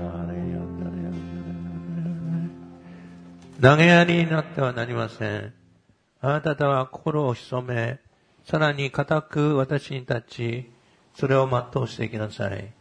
投げやりになってはなりません。あなた方は心を潜め、さらに固く私に立ち、それを全うしていきなさい。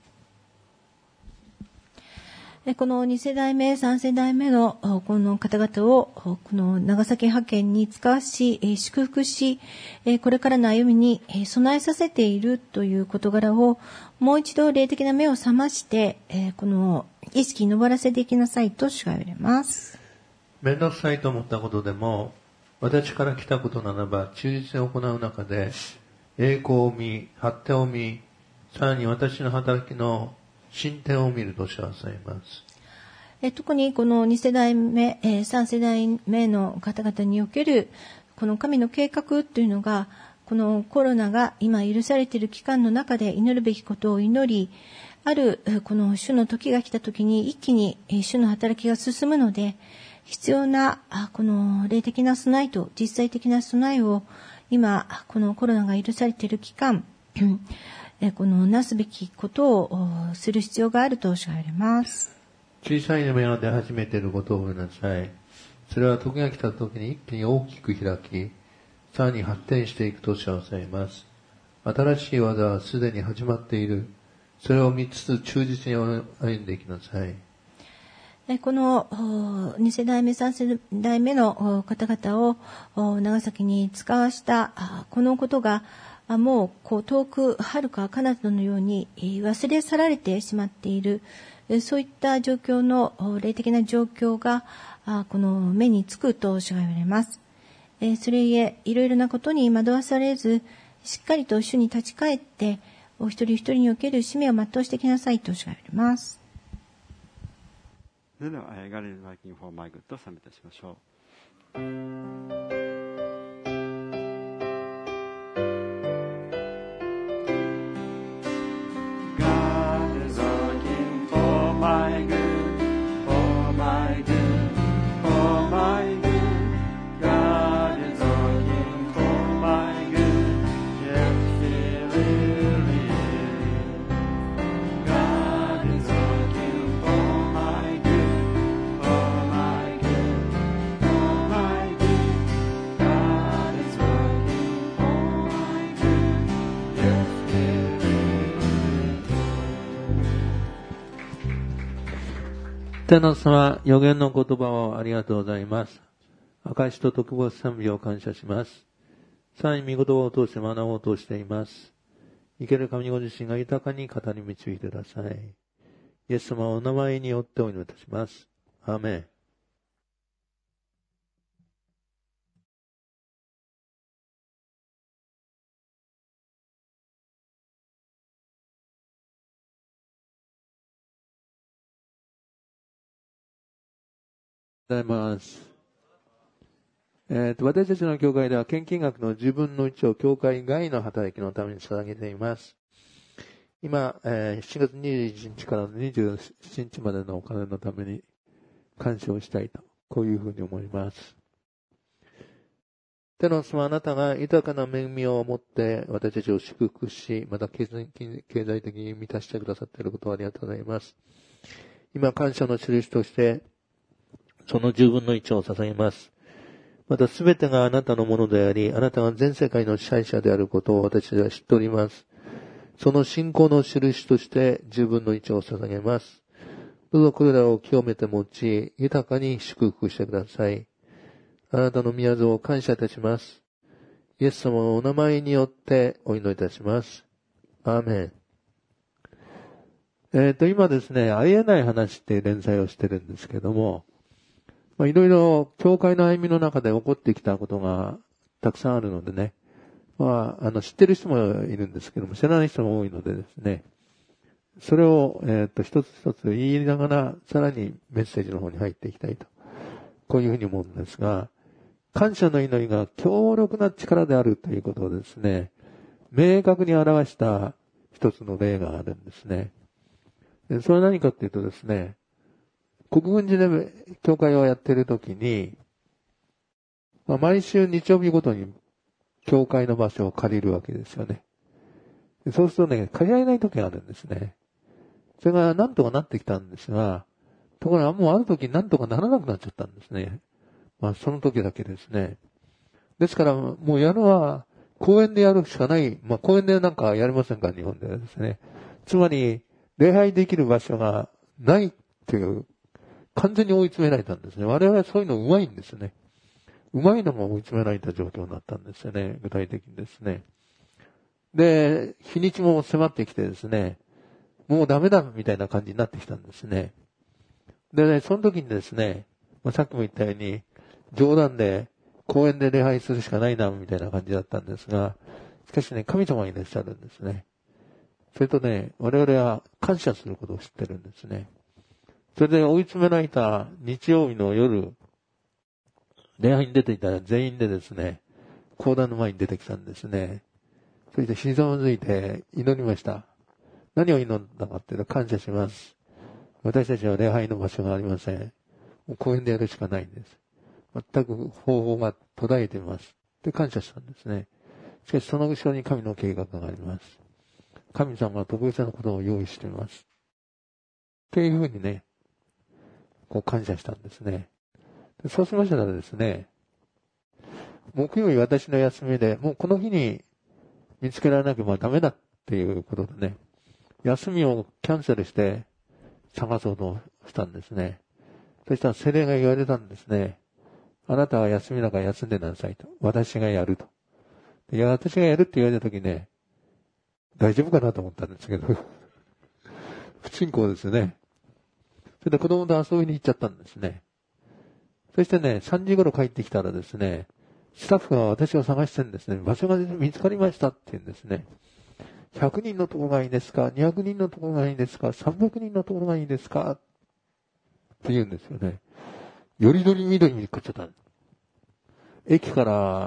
この2世代目、3世代目のこの方々をこの長崎派遣に使わし、祝福し、これからの歩みに備えさせているという事柄をもう一度霊的な目を覚まして、この意識に上らせていきなさいと主が言われます。 面倒くさいと思ったことでも、私から来たことならば忠実に行う中で、栄光を見、発展を見、さらに私の働きの進展を見ると主はされます。 特にこの2世代目、3世代目の方々におけるこの神の計画というのが、このコロナが今許されている期間の中で祈るべきことを祈り、あるこの主の時が来た時に一気に主の働きが進むので、必要なこの霊的な備えと実際的な備えを今このコロナが許されている期間このなすべきことをする必要があると主が言われます。 小さい芽が出始めていることを覚えなさい。それは時が来た時に一気に大きく開き、さらに発展していくと主はされます。新しい技はすでに始まっている。それを見つつ忠実に歩んでいきなさい。 この2世代目、3世代目の方々を長崎に使わしたこのことがもう遠く遥か彼方のように忘れ去られてしまっている、そういった状況の霊的な状況がこの目につくと主が言われます。それゆえいろいろなことに惑わされず、しっかりと主に立ち返ってお一人一人における使命を全うしていきなさいと主が言われます。 それではガレージワーキングフォーマイグッドをサミットしましょう。God is working for my good, for my good, for my good. God is working for my good, yes, He really is. God is working for my good, for my good, for my good. God is working for my good, yes, He really is. 天の様、予言の言葉をありがとうございます。証と特別賛美を感謝します。さらに御言葉を通して学ぼうとしています。生ける神ご自身が豊かに語り導いてください。イエス様をお名前によってお祈りいたします。アーメン。ございます。私たちの教会では献金額の10分の1を教会外の働きのために捧げています。今、7月21日から27日までのお金のために感謝をしたいと、こういうふうに思います。天の様、あなたが豊かな恵みを持って私たちを祝福し、また経済的に満たしてくださっていることをありがとうございます。今、感謝の印として、その10分の1を捧げます。またすべてがあなたのものであり、あなたが全世界の支配者であることを私たちは知っております。その信仰の印として10分の1を捧げます。どうぞこれらを清めて用い、豊かに祝福してください。あなたの宮座を感謝いたします。イエス様のお名前によってお祈りいたします。アーメン。今ですね、ありえない話って連載をしてるんですけども、いろいろ教会の歩みの中で起こってきたことがたくさんあるのでね、知ってる人もいるんですけども、知らない人も多いのでですね、それを、一つ一つ言いながら、さらにメッセージの方に入っていきたいと。こういうふうに思うんですが、感謝の祈りが強力な力であるということをですね、明確に表した一つの例があるんですね。それは何かっていうとですね、国分寺で教会をやっているときに、毎週日曜日ごとに教会の場所を借りるわけですよね。そうするとね、借りられないときがあるんですね。 それがなんとかなってきたんですが、ところがもうある時なんとかならなくなっちゃったんですね。その時だけですね。ですから、もうやるのは、公園でやるしかない。公園でなんかやりませんか、日本ではですね。つまり、礼拝できる場所がないっていう、完全に追い詰められたんですね。我々はそういうの上手いんですね。上手いのも追い詰められた状況になったんですよね。具体的にですね。で、日にちも迫ってきてですね、もうダメだみたいな感じになってきたんですね。でね、その時にですね、さっきも言ったように、冗談で公園で礼拝するしかないな、みたいな感じだったんですが、しかしね、神様がいらっしゃるんですね。それとね、我々は感謝することを知ってるんですね。それで追い詰められた日曜日の夜、礼拝に出ていたら全員でですね、講談の前に出てきたんですね。そしてひざまずいて祈りました。何を祈ったかっていうと、感謝します。私たちは礼拝の場所がありません。もう公園でやるしかないんです。全く方法が途絶えています。で、感謝したんですね。しかしその後ろに神の計画があります。神様は特別なことを用意しています。っていうふうにね、感謝したんですね。でそうしましたらですね、木曜日私の休みで、もうこの日に見つけられなきゃダメだっていうことでね、休みをキャンセルして探そうとしたんですね。そしたら聖霊が言われたんですね。あなたは休みだから休んでなさいと。私がやると。いや、私がやるって言われたときね、大丈夫かなと思ったんですけど、不信仰ですね。それで子供と遊びに行っちゃったんですね。そしてね、3時頃帰ってきたらですね、スタッフが私を探してるんですね。場所が見つかりましたって言うんですね。100人のところがいいですか ?200 人のところがいいですか ?300 人のところがいいですかって言うんですよね。よりどりみどりに食っちゃった。駅から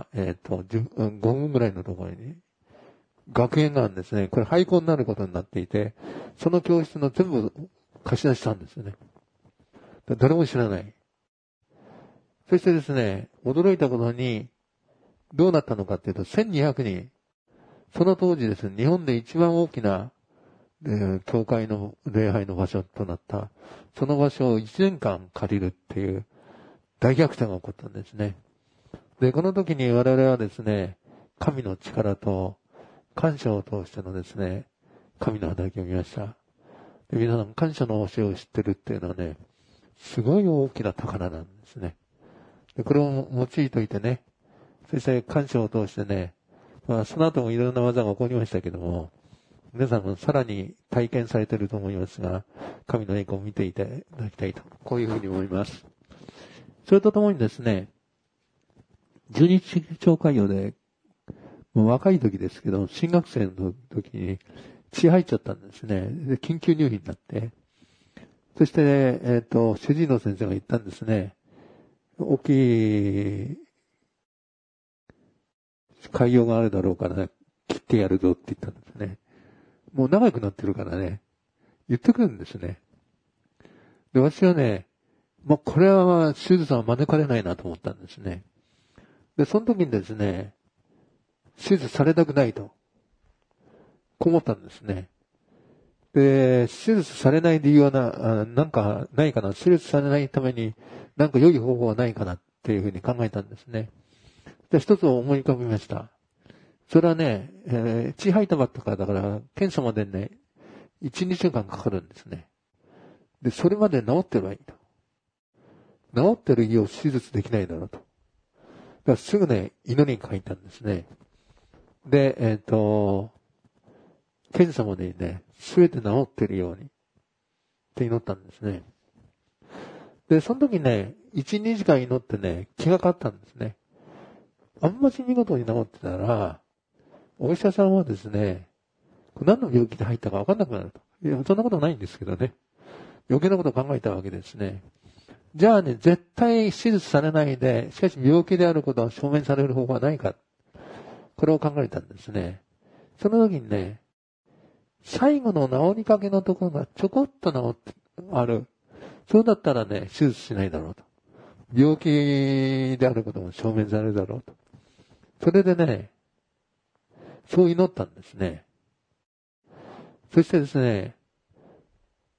、5分ぐらいのところに、学園があるんですね。これ廃校になることになっていて、その教室の全部貸し出したんですよね。誰も知らない。そしてですね、驚いたことに、どうなったのかっていうと、1200人。その当時ですね、日本で一番大きな、教会の礼拝の場所となった、その場所を1年間借りるっていう大逆転が起こったんですね。で、この時に我々はですね、神の力と感謝を通してのですね、神の働きを見ました。で皆さん、感謝の教えを知ってるっていうのはね、すごい大きな宝なんですね。でこれを用いといてね、そして感謝を通してね、その後もいろんな技が起こりましたけども、皆さんもさらに体験されていると思いますが、神の栄光を見ていただきたいと、こういうふうに思います。それとともにですね、十二朝会用で、もう若い時ですけど、新学生の時に血入っちゃったんですね。で、緊急入院になって。そして、主治医の先生が言ったんですね。大きい潰瘍があるだろうから、切ってやるぞって言ったんですね。もう長くなってるからね、言ってくるんですね。で、私はね、これは手術は招かれないなと思ったんですね。で、その時にですね、手術されたくないと、こう思ったんですね。で、手術されない理由はなんかないかな、手術されないためになんか良い方法はないかなっていうふうに考えたんですね。で、一つ思い浮かびました。それはね、血吐いたばっかだから、検査までね、1、2週間かかるんですね。で、それまで治ってればいいと。治ってる胃を手術できないだろうと。だからすぐね、祈りに書いたんですね。で、検査までにね、すべて治ってるようにって祈ったんですね。で、その時ね、1、2時間祈ってね、気が変わったんですね。あんまし見事に治ってたら、お医者さんはですね、何の病気で入ったか分かんなくなると。いや、そんなことないんですけどね。余計なことを考えたわけですね。じゃあね、絶対手術されないで、しかし病気であることは証明される方法はないか。これを考えたんですね。その時にね、最後の治りかけのところがちょこっと治ってある。そうだったらね、手術しないだろうと。病気であることも証明されるだろうと。それでね、そう祈ったんですね。そしてですね、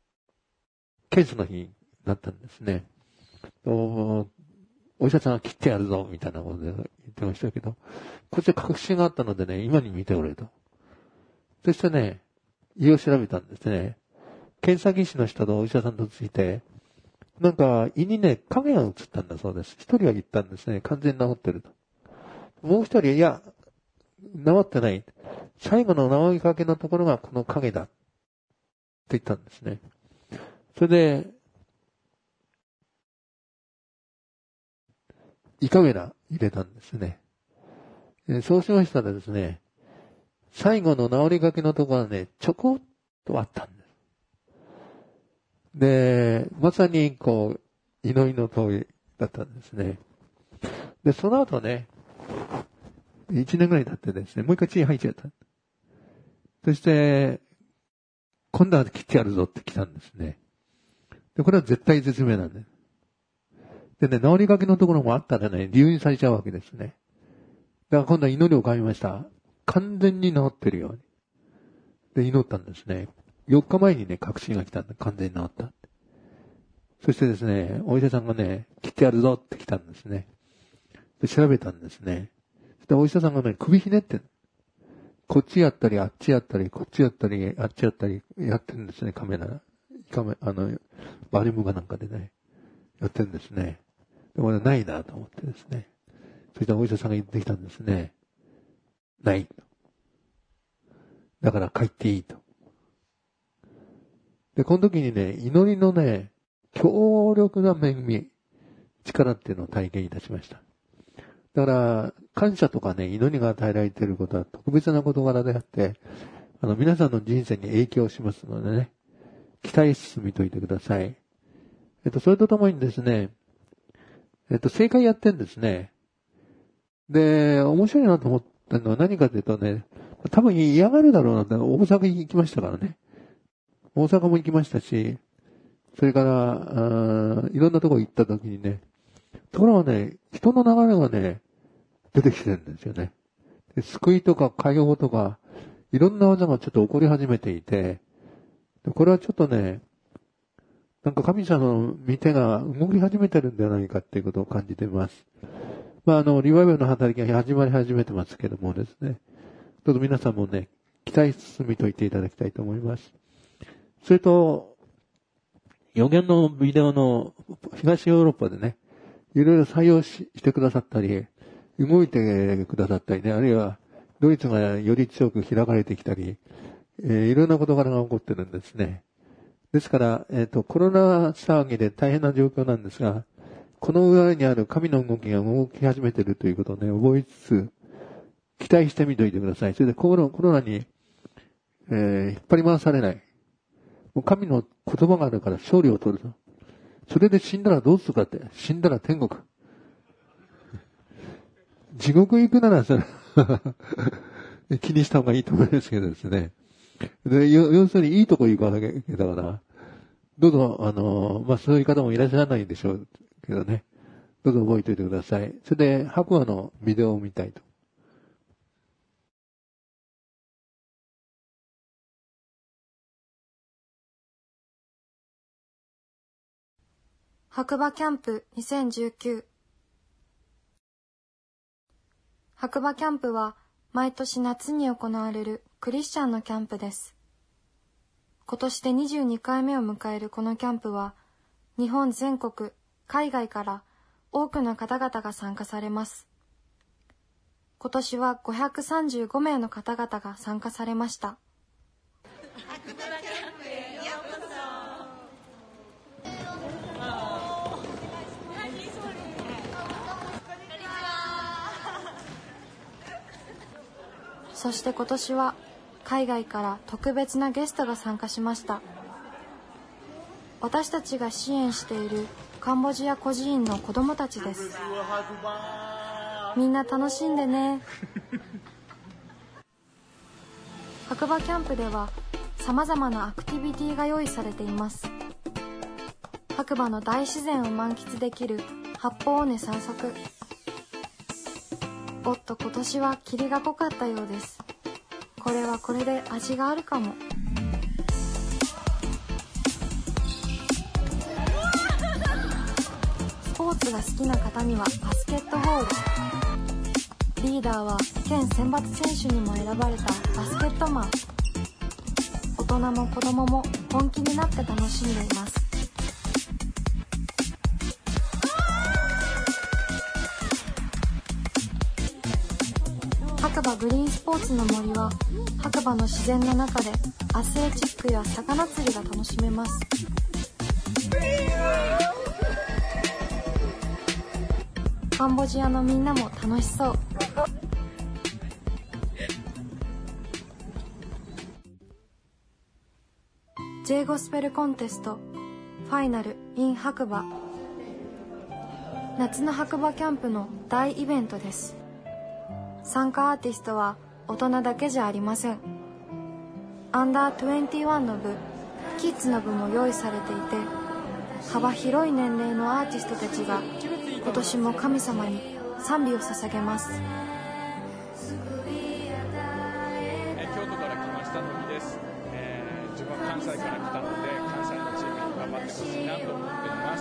検査の日になったんですね。お医者さんが切ってやるぞ、みたいなことで言ってましたけど、こっちは確信があったのでね、今に見ておれと。そしてね、胃を調べたんですね。検査技師の人とお医者さんとついて、なんか胃にね、影が映ったんだそうです。一人は言ったんですね。完全に治ってると。もう一人、いや、治ってない。最後の治りかけのところがこの影だ。って言ったんですね。それで、胃カメラ入れたんですね。そうしましたらですね、最後の治りかけのところはね、ちょこっとあったんです。で、まさにこう、祈りの通りだったんですね。で、その後ね、1年ぐらい経ってですね、もう一回血入っちゃった。そして、今度は切ってやるぞって来たんですね。で、これは絶対絶命なんです。でね、治りかけのところもあったらね、留飲されちゃうわけですね。だから今度は祈りを変えました。完全に治ってるように。で、祈ったんですね。4日前にね、確信が来たんで、完全に治った。そしてですね、お医者さんがね、切ってやるぞって来たんですね。で、調べたんですね。で、お医者さんがね、首ひねってる。こっちやったり、あっちやったり、こっちやったり、あっちやったり、やってるんですね、バリムがなんかでね、やってるんですね。で、これないなと思ってですね。そしたらお医者さんが言ってきたんですね。ない。だから帰っていいと。で、この時にね、祈りのね、強力な恵み、力っていうのを体験いたしました。だから、感謝とかね、祈りが与えられていることは特別な事柄であって、皆さんの人生に影響しますのでね、期待進みといてください。それとともにですね、正解やってんですね。で、面白いなと思ったのは何かというとね、多分嫌がるだろうなって、大阪に行きましたからね。大阪も行きましたし、それから、いろんなところ行った時にね、ところがね、人の流れがね、出てきてるんですよね。で、救いとか解放とか、いろんな技がちょっと起こり始めていて、これはちょっとね、なんか神様の御手が動き始めてるんではないかっていうことを感じています。まあ、リバイバルの働きが始まり始めてますけどもですね、どうぞ皆さんもね、期待進みといていただきたいと思います。それと、予言のビデオの東ヨーロッパでね、いろいろ採用してくださったり、動いてくださったりね、あるいはドイツがより強く開かれてきたり、いろんな事柄が起こってるんですね。ですから、コロナ騒ぎで大変な状況なんですが、この裏にある神の動きが動き始めているということをね、覚えつつ、期待してみておいてください。それでコロナに、引っ張り回されない。もう神の言葉があるから勝利を取ると。それで死んだらどうするかって。死んだら天国。地獄行くならそれ気にした方がいいと思いますけどですね。で、要するにいいとこ行くわけだから、どうぞ、まあ、そういう方もいらっしゃらないんでしょうけどね。どうぞ覚えておいてください。それで、白亜のビデオを見たいと。 白馬キャンプ2019。白馬キャンプは毎年夏に行われるクリスチャンのキャンプです。今年で22回目を迎えるこのキャンプは、日本全国、海外から多くの方々が参加されます。今年は535名の方々が参加されました。白馬キャンプへようこそ。そして今年は海外から特別なゲストが参加しました。私たちが支援しているカンボジア孤児院の子どもたちです。みんな楽しんでね。白馬キャンプではさまざまなアクティビティが用意されています。白馬の大自然を満喫できる八方尾根散策。おっと、今年は霧が濃かったようです。これはこれで味があるかも。 が好きな方にはバスケットボール、リーダーは県選抜選手にも選ばれたバスケットマン。大人も子供も本気になって楽しんでいます。白馬グリーンスポーツの森は白馬の自然の中でアスレチックや魚釣りが楽しめます。カンボジアのみんなも楽しそう。Jゴスペルコンテストファイナル in 白馬。夏の白馬キャンプの大イベントです。参加アーティストは大人だけじゃありません。アンダー21の部、キッズの部も用意されていて、幅広い年齢のアーティストたちが今年も神様に賛美を捧げます。 京都から来ましたのりです。自分は関西から来たので、関西のチームに頑張ってほしいなと思っています。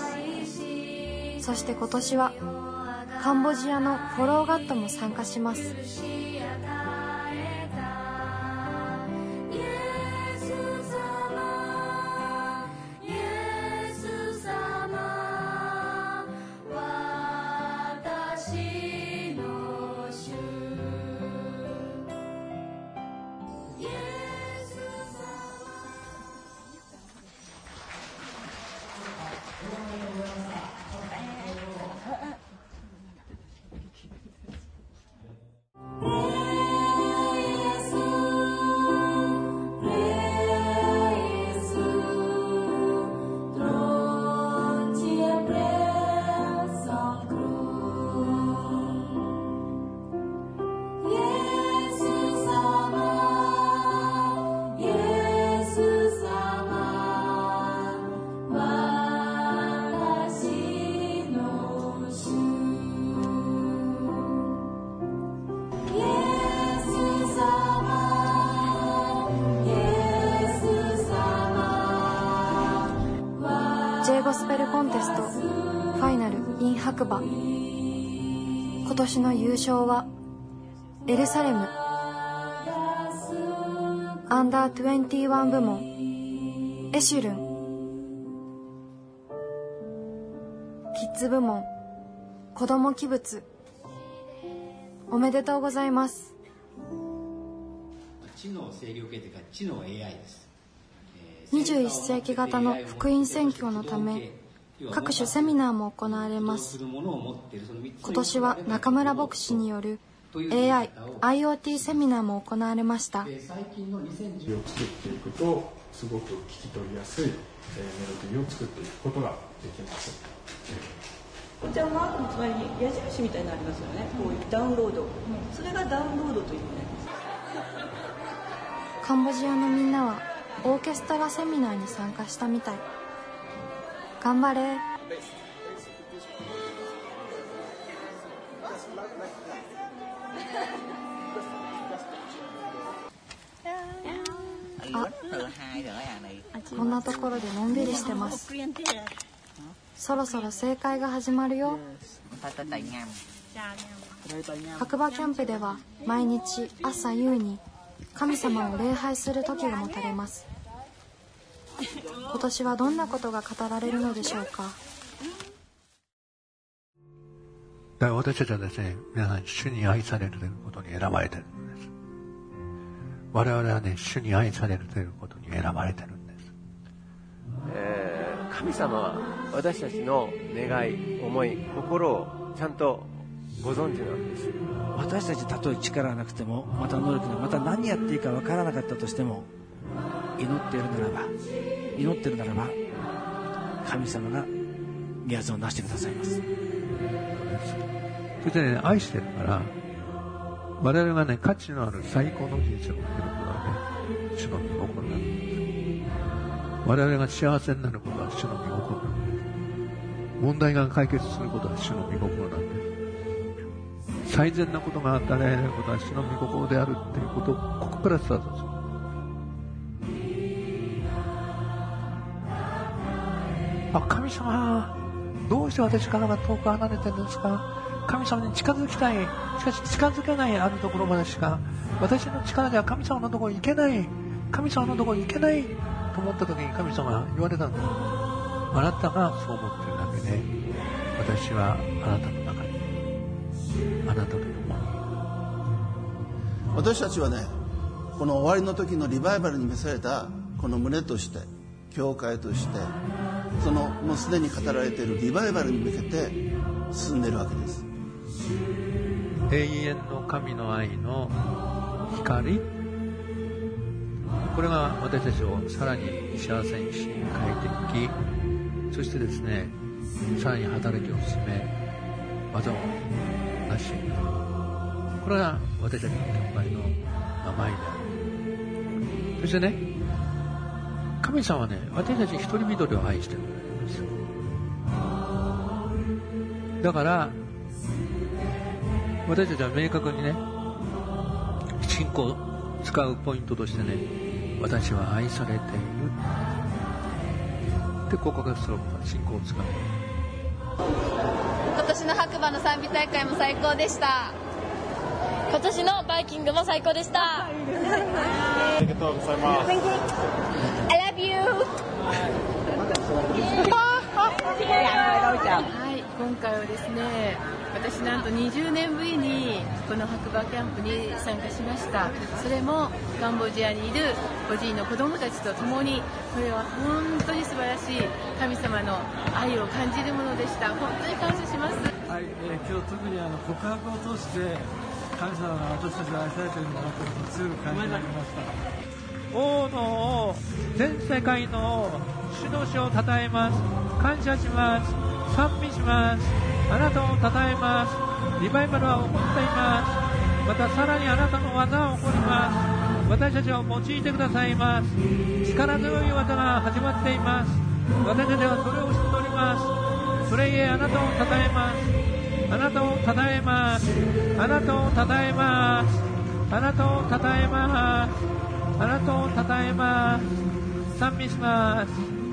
そして今年はカンボジアのフォローガットも参加します。Jゴスペルコンテストファイナル in 白馬。今年の優勝はエルサレム。アンダー21部門エシュルン。キッズ部門子ども器物。おめでとうございます。 知能制御系というか知能 AI です。 21世紀型の福音宣教のため各種セミナーも行われます。今年は中村牧師による AI、IoT セミナーも行われました。 最近の2010を作っていくとすごく聞き取りやすいメロディーを作っていくことができます。 こちらマークの隣に矢印みたいになりますよね。こういうダウンロード、それがダウンロードという意味です。 カンボジアのみんなはオーケストラセミナーに参加したみたい。頑張れ。こんなところでのんびりしてます。そろそろ正解が始まるよ。白馬キャンプでは毎日朝夕に神様を礼拝する時が持たれます。今年はどんなことが語られるのでしょうか。 だから私たちはですね、皆さん主に愛されるということに選ばれているんです。我々はね、主に愛されるということに選ばれているんです。 神様は私たちの願い、思い、心をちゃんとご存知なわけです。 私たちたとえ力がなくても、また能力がまた何やっていいか分からなかったとしても、祈っているならば神様が宮津をなしてくださいます。 そしてね、愛してるから我々がね、価値のある最高の人生を送ることはね、主の御心なんです。我々が幸せになることは主の御心なんです。問題が解決することは主の御心なんです。最善なことが与えられることは主の御心であるっていうことをここからスタートする。神様どうして私からが遠く離れてるんですか。神様に近づきたい。しかし近づけないあるところまでしか、私の力では神様のところに行けない。神様のところに行けないと思った時に神様が言われたんだ。あなたがそう思ってるだけで、私はあなたの中に、あなたと共に。 私たちはね、この終わりの時のリバイバルに召されたこの群れとして、教会として、そのもうすでに語られているリバイバルに向けて進んでいるわけです。 永遠の神の愛の光、これが私たちをさらに幸せにし変えていき、そしてですね、さらに働きを進め、技を成していく。これが私たちの教会の名前である。そしてね、神様はね、私たち一人一人を愛しているんですよ。だから私たちは明確にね、信仰を使うポイントとしてね、私は愛されているって告白する信仰を使う。 今年の白馬の賛美大会も最高でした。今年のバイキングも最高でした。ありがとうございます。I love you。 はい、今回はですね、私なんと20年ぶりにこの白馬キャンプに参加しました。それもカンボジアにいる孤児院の子どもたちと共に、これは本当に素晴らしい神様の愛を感じるものでした。本当に感謝します。 はい、今日特に告白を通して神様が私たちが愛されているんだなと強く感じられました。 王の王、全世界の主の主を称えます。感謝します。賛美します。あなたを称えます。リバイバルは起こっています。またさらにあなたの技は起こります。私たちを用いてくださいます。力強い技が始まっています。私たちはそれを知っております。それゆえあなたを称えます。あなたを称えます。あなたを称えます。あなたを称えます。あなたを称えます。賛美します。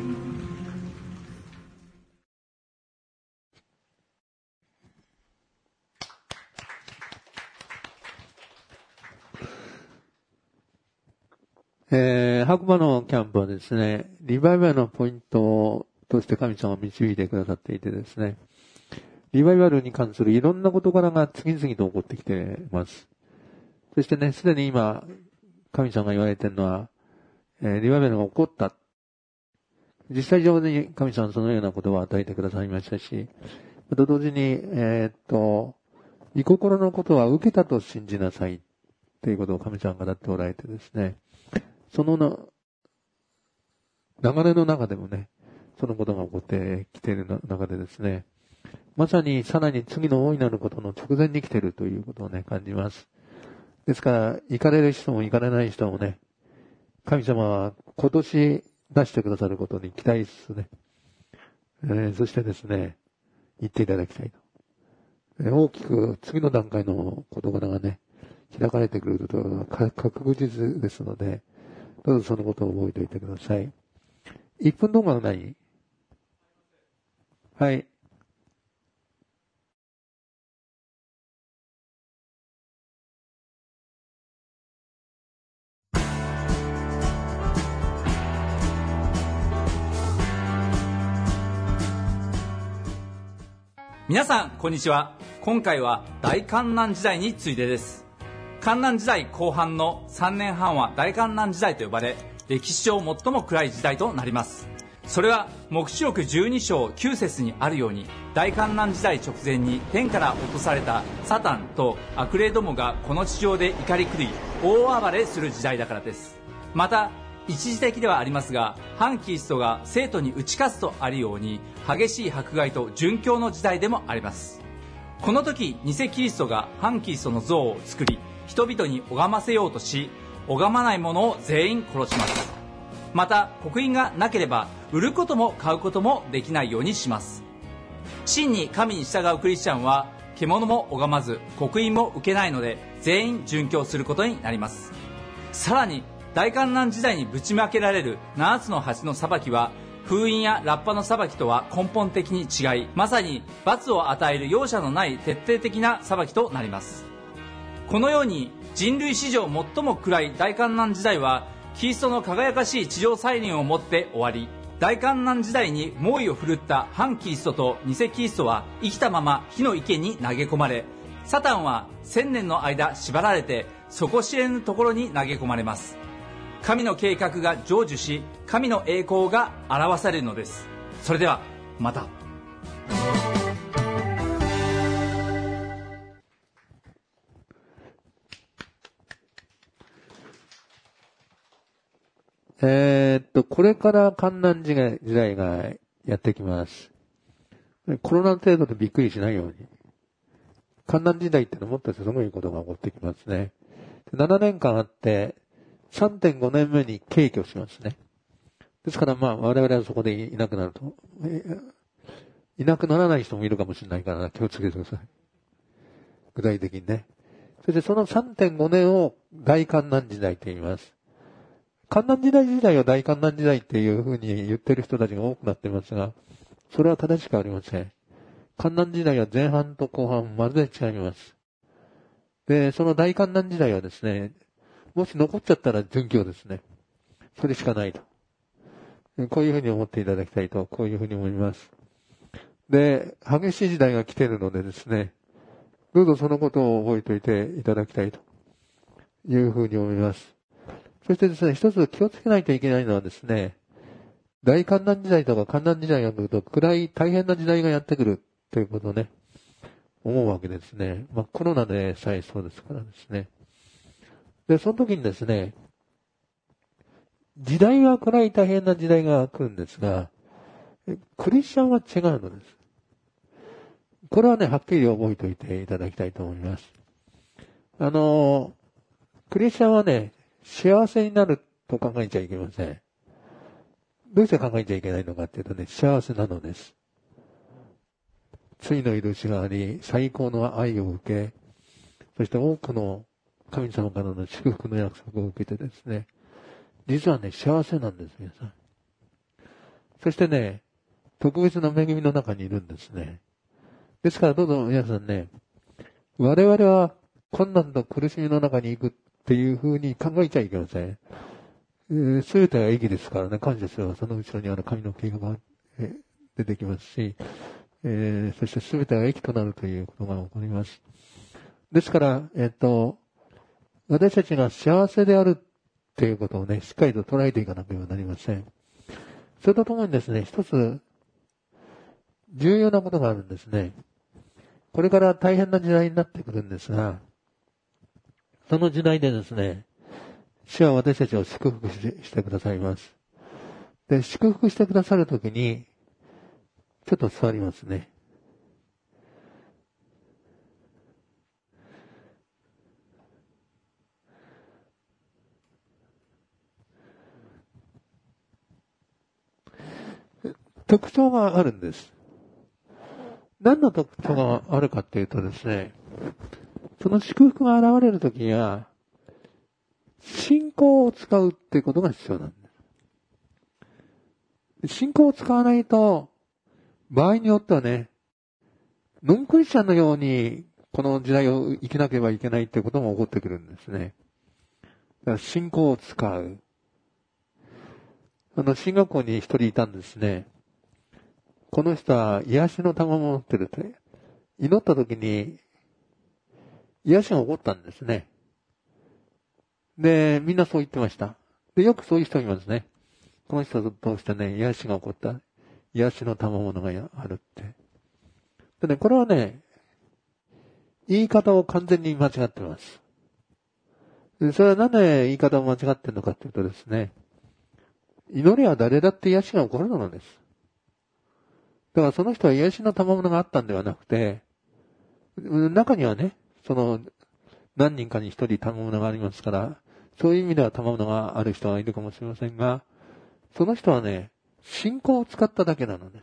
白馬のキャンプはですね、リバイバルのポイントとして神様が導いてくださっていてですね、リバイバルに関するいろんな事柄が次々と起こってきています。そしてね、すでに今、神様が言われているのは、リバイバルが起こった。実際上に神様はそのようなことを与えてくださいましたし、また同時に、御心のことは受けたと信じなさいということを神様が語っておられてですね、その流れの中でもね、そのことが起こってきている中でですね、まさにさらに次の大いなることの直前に来ているということをね、感じます。ですから、行かれる人も行かれない人もね、神様は今年出してくださることに期待ですね。そしてですね、言っていただきたいと。大きく次の段階の事柄がね、開かれてくることは確実ですので、どうぞそのことを覚えておいてください。1分動画は何？はい。 皆さんこんにちは。今回は大観難時代についてです。観難時代後半の3年半は大観難時代と呼ばれ、歴史上最も暗い時代となります。それは黙示録12章9節にあるように、大観難時代直前に天から落とされたサタンと悪霊どもがこの地上で怒り狂い大暴れする時代だからです。また一時的ではありますが、反キリストが生徒に打ち勝つとあるように、激しい迫害と殉教の時代でもあります。この時偽キリストが反キリストの像を作り、人々に拝ませようとし、拝まない者を全員殺します。また刻印がなければ売ることも買うこともできないようにします。真に神に従うクリスチャンは獣も拝まず刻印も受けないので、全員殉教することになります。さらに大観難時代にぶちまけられる7つの橋の裁きは、 封印やラッパの裁きとは根本的に違い、まさに罰を与える容赦のない徹底的な裁きとなります。このように人類史上最も暗い大観難時代はキリストの輝かしい地上再臨をもって終わり、大観難時代に猛威を振るった反キリストと偽キリストは生きたまま火の池に投げ込まれ、サタンは1000年の間縛られて底知れぬところに投げ込まれます。神の計画が成就し、神の栄光が表されるのです。それではまた。 これから観難時代がやってきます。コロナ程度でびっくりしないように。観難時代ってのはもっとすごいことが起こってきますね。7年間あって、3.5 年目に軽挙しますね。ですから我々はそこでいなくなると。いなくならない人もいるかもしれないから気をつけてください。具体的にね。そしてその 3.5 年を大観難時代と言います。観難時代自体は大観難時代っていうふうに言ってる人たちが多くなっていますが、それは正しくありません。観難時代は前半と後半まるで違います。で、その大観難時代はですね、もし残っちゃったら殉教ですね。それしかないと。こういうふうに思っていただきたいと、こういうふうに思います。で、激しい時代が来ているのでですね、どうぞそのことを覚えておいていただきたいというふうに思います。そしてですね、一つ気をつけないといけないのはですね、大観難時代とか観難時代が来ると暗い大変な時代がやってくるということをね、思うわけですね。コロナでさえそうですからですね。で、その時にですね、時代が暗い大変な時代が来るんですが、クリスチャンは違うのです。これはね、はっきり覚えておいていただきたいと思います。クリスチャンはね、幸せになると考えちゃいけません。どうして考えちゃいけないのかっていうとね、幸せなのです。罪の許しがあり、最高の愛を受け、そして多くの神様からの祝福の約束を受けてですね、実はね、幸せなんです、皆さん。そしてね、特別な恵みの中にいるんですね。ですからどうぞ皆さんね、我々は困難と苦しみの中に行くっていうふうに考えちゃいけません。すべては益ですからね、感謝すればその後ろにある神の計画が出てきますし、そしてすべてが益となるということが起こります。ですから、私たちが幸せであるっていうことをね、しっかりと捉えていかなければなりません。それとともにですね、一つ重要なことがあるんですね。これから大変な時代になってくるんですが、その時代でですね、主は私たちを祝福してくださいます。で、祝福してくださるときに、ちょっと座りますね。特徴があるんです。何の特徴があるかっていうとですね、その祝福が現れるときには、信仰を使うっていうことが必要なんです。信仰を使わないと、場合によってはね、ノンクリスチャンのように、この時代を生きなければいけないっていうことも起こってくるんですね。だから信仰を使う。進学校に一人いたんですね。この人は癒しの玉を持ってると。祈った時に、癒しが起こったんですね。で、みんなそう言ってました。で、よくそういう人いますね。この人と通してね、癒しが起こった。癒しの賜物があるって。でね、これはね、言い方を完全に間違ってます。でそれはなんで言い方を間違ってるのかというとですね、祈りは誰だって癒しが起こるのです。だからその人は癒しの賜物があったんではなくて、中にはね、何人かに一人賜物がありますから、そういう意味では賜物がある人がいるかもしれませんが、その人はね、信仰を使っただけなのです。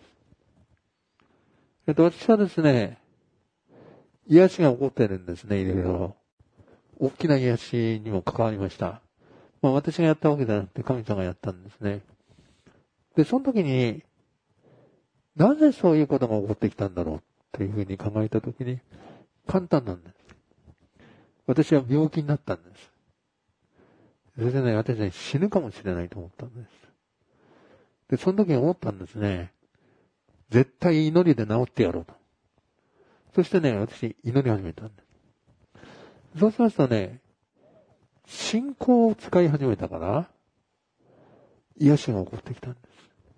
私はですね、癒しが起こっているんですね、いろいろ。大きな癒しにも関わりました。私がやったわけじゃなくて神様がやったんですね。 で、その時に、なぜそういうことが起こってきたんだろうっていうふうに考えた時に、簡単なんです。私は病気になったんです。それでね、私ね、死ぬかもしれないと思ったんです。で、その時に思ったんですね。絶対祈りで治ってやろうと。そしてね、私、祈り始めたんです。そうしますとね、信仰を使い始めたから、癒しが起こってきたんです。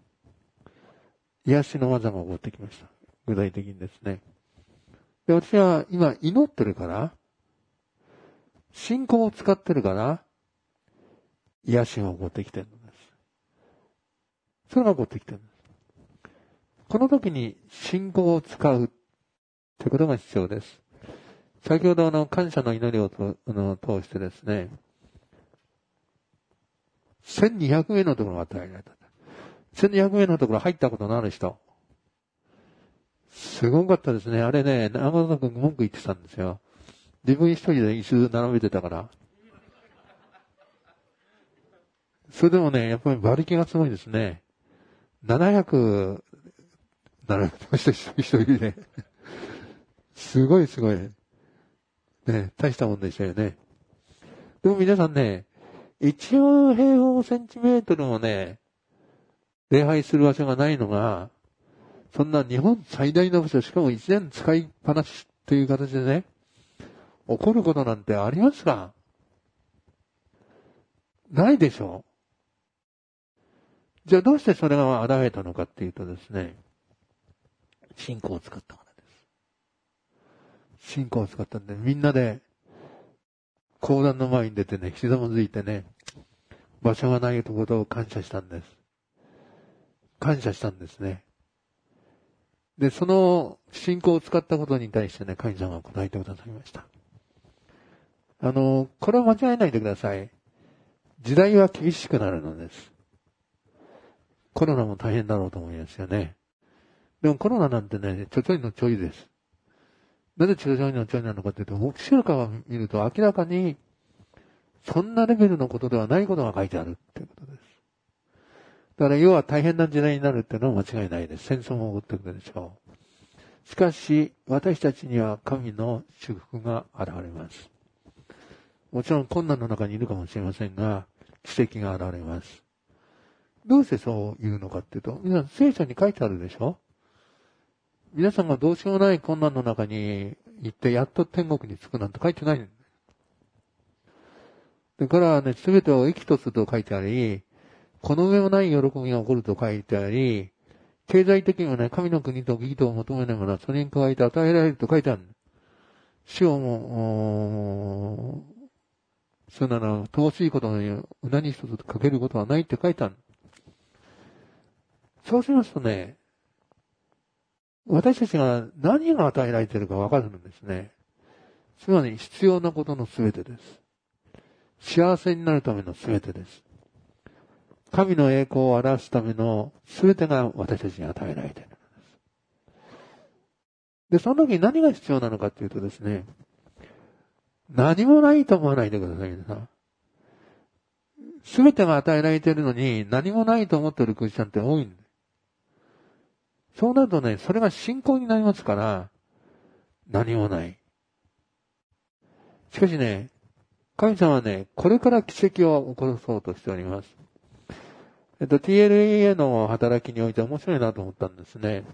癒しの技が起こってきました。具体的にですね。で、私は今祈ってるから、信仰を使ってるから、癒しが起こってきてるんです。それが起こってきてるんです。この時に信仰を使うということが必要です。先ほど感謝の祈りを通してですね、1200名のところが与えられた。1200名のところ入ったことのある人。すごかったですね。あれね、長野君文句言ってたんですよ。自分一人で椅子並べてたから。それでもね、やっぱり馬力がすごいですね。700並べてました、一人で。すごいすごい。ね、大したもんでしたよね。でも皆さんね、1万平方センチメートルもね、礼拝する場所がないのが、そんな日本最大の場所、しかも1年使いっぱなしという形でね、起こることなんてありますか？ないでしょう。じゃあどうしてそれが現れたのかっていうとですね、信仰を使ったからです。信仰を使ったんで、みんなで、講談の前に出てね、ひざまずいてね、場所がないことを感謝したんです。感謝したんですね。で、その信仰を使ったことに対してね、神様が答えてくださいました。これは間違えないでください。時代は厳しくなるのです。コロナも大変だろうと思いますよね。でもコロナなんてね、ちょちょいのちょいです。なぜちょちょいのちょいなのかというと、目視録を見ると明らかに、そんなレベルのことではないことが書いてあるっていうことです。だから要は大変な時代になるっていうのは間違いないです。戦争も起こってくるでしょう。しかし、私たちには神の祝福が現れます。もちろん困難の中にいるかもしれませんが、奇跡が現れます。どうしてそう言うのかっていうと、皆さん聖書に書いてあるでしょ？皆さんがどうしようもない困難の中に行ってやっと天国に着くなんて書いてない。だからね、すべてを益とすると書いてあり、この上もない喜びが起こると書いてあり、経済的にはね、神の国と義とを求めないものはそれに加えて与えられると書いてある。主をも、そんなの、乏しいことに何一つかけることはないって書いてある。そうしますとね、私たちが何が与えられているか分かるんですね。つまり必要なことのすべてです。幸せになるためのすべてです。神の栄光を表すためのすべてが私たちに与えられているのです。で、その時に何が必要なのかというとですね、何もないと思わないでください、皆さん。すべてが与えられているのに何もないと思っているクリスチャンって多いんです。そうなるとね、それが信仰になりますから、何もない。しかしね、神様はね、これから奇跡を起こそうとしております。TLEA の働きにおいて面白いなと思ったんですね。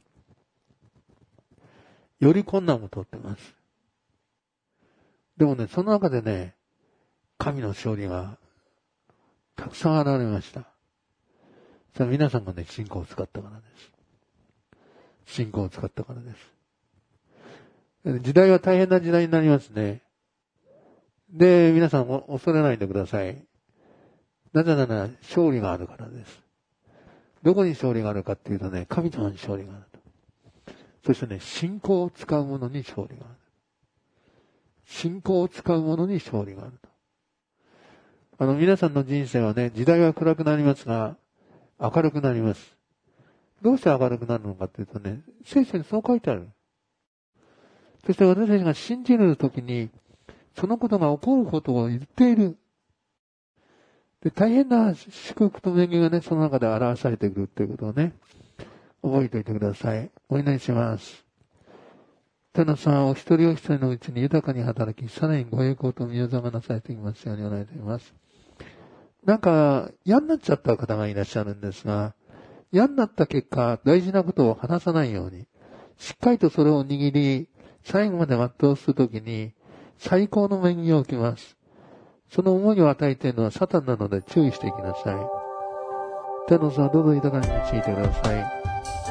より困難を通ってます。でもね、その中でね、神の勝利がたくさん現れました。それは皆さんがね、信仰を使ったからです。信仰を使ったからです。時代は大変な時代になりますね。で、皆さん恐れないでください。なぜなら勝利があるからです。どこに勝利があるかっていうとね、神様に勝利があると。そしてね、信仰を使う者に勝利がある。信仰を使う者に勝利があると。皆さんの人生はね、時代は暗くなりますが、明るくなります。どうして明るくなるのかっていうとね、聖書にそう書いてある。そして私たちが信じるときに、そのことが起こることを言っている。 で、大変な祝福と恵みがね、その中で表されてくるということをね、覚えておいてください。お祈りします。天のさん、お一人お一人のうちに豊かに働き、さらにご栄光と御業がなされていますようにお願いしています。なんか、嫌になっちゃった方がいらっしゃるんですが、嫌になった結果、大事なことを話さないように、しっかりとそれを握り、最後まで全うするときに、最高の恵みを受けます。その思いを与えているのはサタンなので注意していきなさい。天のさん、どうぞ豊かに導いてください。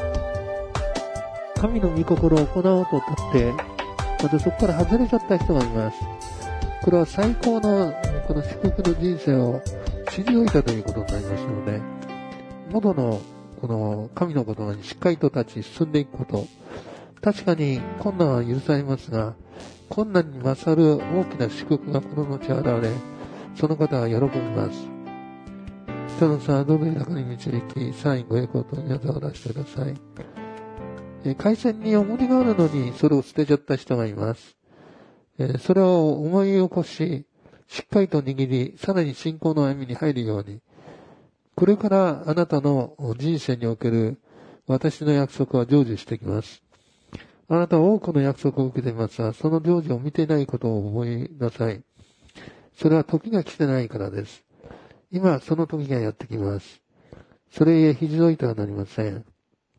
神の御心を行おうと立って、またそこから外れちゃった人がいます。これは最高のこの祝福の人生を退いたということになりますので、元のこの神の言葉にしっかりと立ち進んでいくこと。確かに困難は許されますが、困難に勝る大きな祝福がこの後現れ、その方は喜びます。人のさ、どうぞ豊かに導き、さらにご栄光と皆さんを出してください。回線に重荷があるのにそれを捨てちゃった人がいます。それを思い起こし、しっかりと握り、さらに信仰の歩みに入るように、これからあなたの人生における私の約束は成就してきます。あなたは多くの約束を受けていますが、その成就を見ていないことを思いなさい。それは時が来てないからです。今その時がやってきます。それへ退いてはなりません。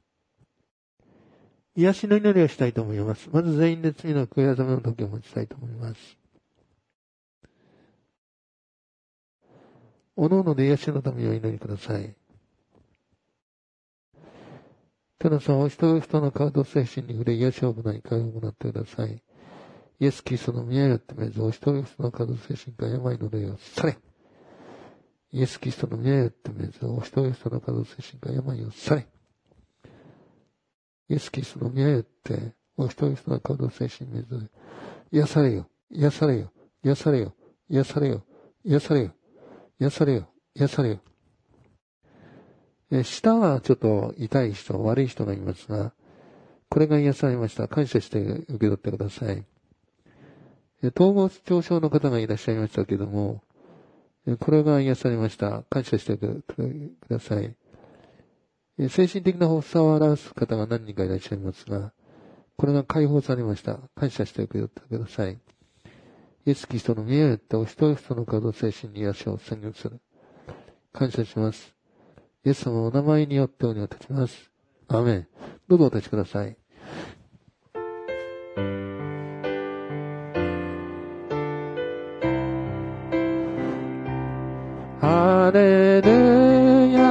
癒しの祈りをしたいと思います。まず全員で罪の悔い改めの時を持ちたいと思います。おのおので癒しのためにお祈りください。天のさん、お一人お一人の体精神に触れ癒しを行い、会を行ってください。イエス・キリストの宮よってめず、お一人お一人の体精神から病の霊を去れ。イエス・キリストの宮よってめず、お一人お一人の体精神から病を去れ。イエス・キリストの宮よって、お一人お一人の体精神にめず、癒されよ、癒されよ、癒されよ、癒されよ、癒されよ、癒されよ、癒されよ。舌はちょっと痛い人、悪い人がいますが、これが癒されました。感謝して受け取ってください。統合失調症の方がいらっしゃいましたけども、これが癒されました。感謝してください。精神的な発作を表す方が何人かいらっしゃいますが、これが解放されました。感謝して受け取ってください。イエス・キリストの宮よってお一人一人の体精神に癒しを宣言する。感謝します。イエス様のお名前によってお祈りいたします。アーメン。どうぞお立ちください。ハレルヤ、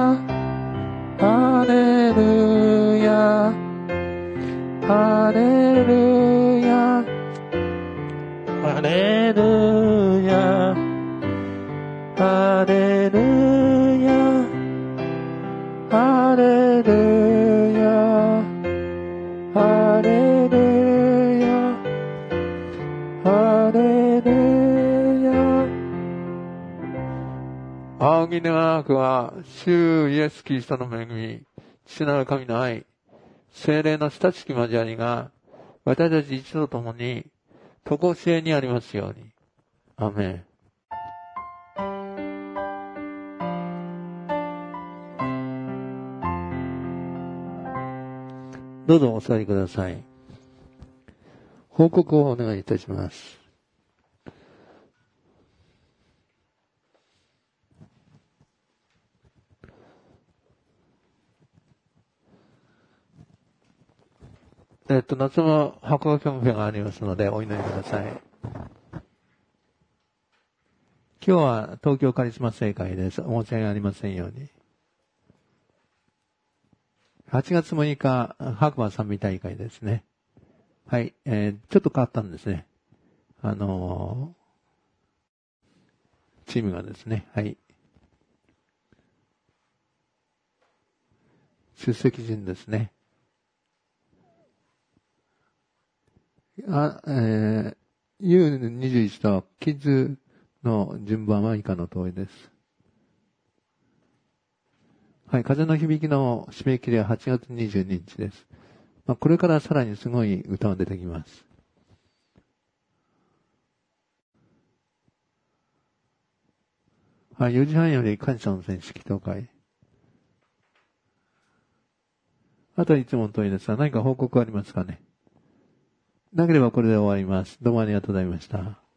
ハレルヤ、ハレルヤ、ハレルヤ、ハレルヤ、ハレルヤ、ハレルヤ、ハレルヤ。仰ぎ願くは、主イエス・キリストの恵み、父なる神の愛、聖霊の親しき交わりが、私たち一同ともに、とこしえにありますように。アーメン。どうぞお座りください。報告をお願いいたします。夏の白馬キャンペーンがありますのでお祈りください。今日は東京カリスマ聖会です。申し訳ありませんように。8月6日、白馬賛美大会ですね。はい、ちょっと変わったんですね。チームがですね、はい。出席順ですね。U21 とキッズの順番は以下の通りです。はい、風の響きの締め切りは8月22日です。これからさらにすごい歌が出てきます。 4時半より感謝の戦式祷会。あといつもの通りですが、何か報告ありますかね。なければこれで終わります。どうもありがとうございました。